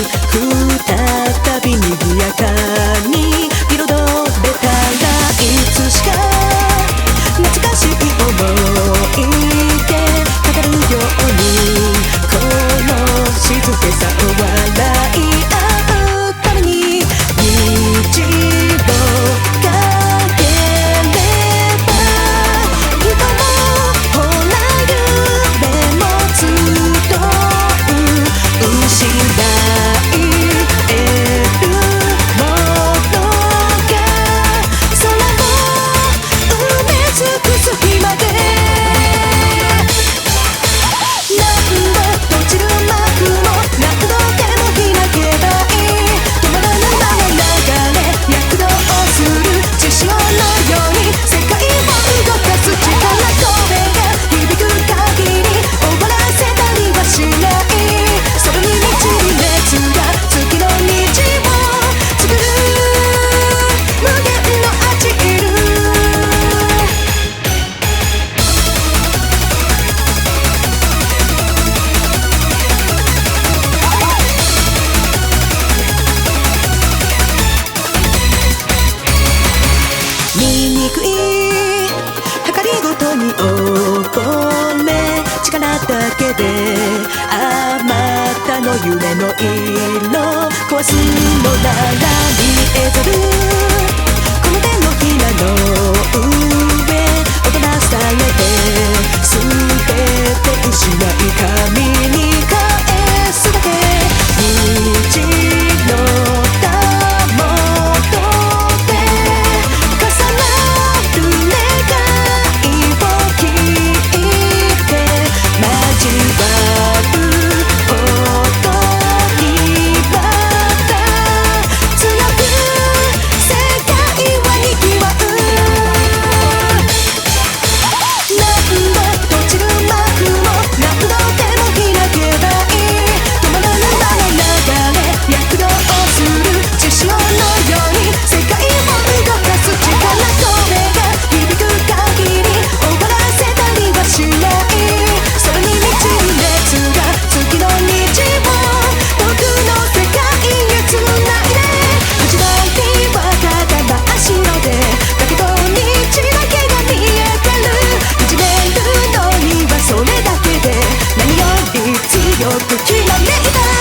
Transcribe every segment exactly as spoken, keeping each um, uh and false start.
再び賑やかに彩れたらいつしか懐かしい思い出語るようにこの静けさを笑い合うために日常がければ人もほら夢も集う失い得るものが空を埋め尽くす日まで何度閉じる幕も何度でも開けばいい止まらぬまま流れ躍動する血潮のように世界を動かす力声が響く限り終わらせたりはしないそれに満ちる熱が月の虹を作る無限のアジール醜い計りごとに溺れ力だけであまたの夢の色壊すのなら見えざるこの手のひらの上踊らされて全て失い神に返すだけ虹のたもとで重なる願いを聞いて交わる音にまた強く世界はにぎわう何度閉じる幕も何度でも開けばいい止まらぬまま流れ躍動する血潮のように世界を動かす力声が響く限り終わらせたりはしないそれに満ちる熱が月の虹を僕の世界へつないで始まりはただ真っ白でだけど虹だけが見えてる始めるのにはそれだけで何より強くきらめいた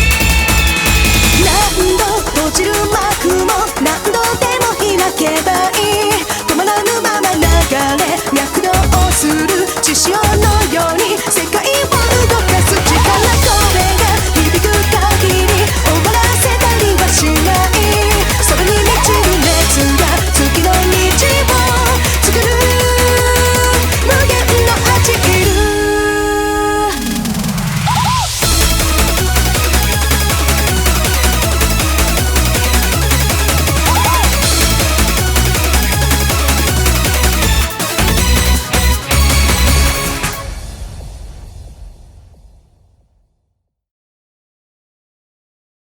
何度閉じる幕も何度でも開けば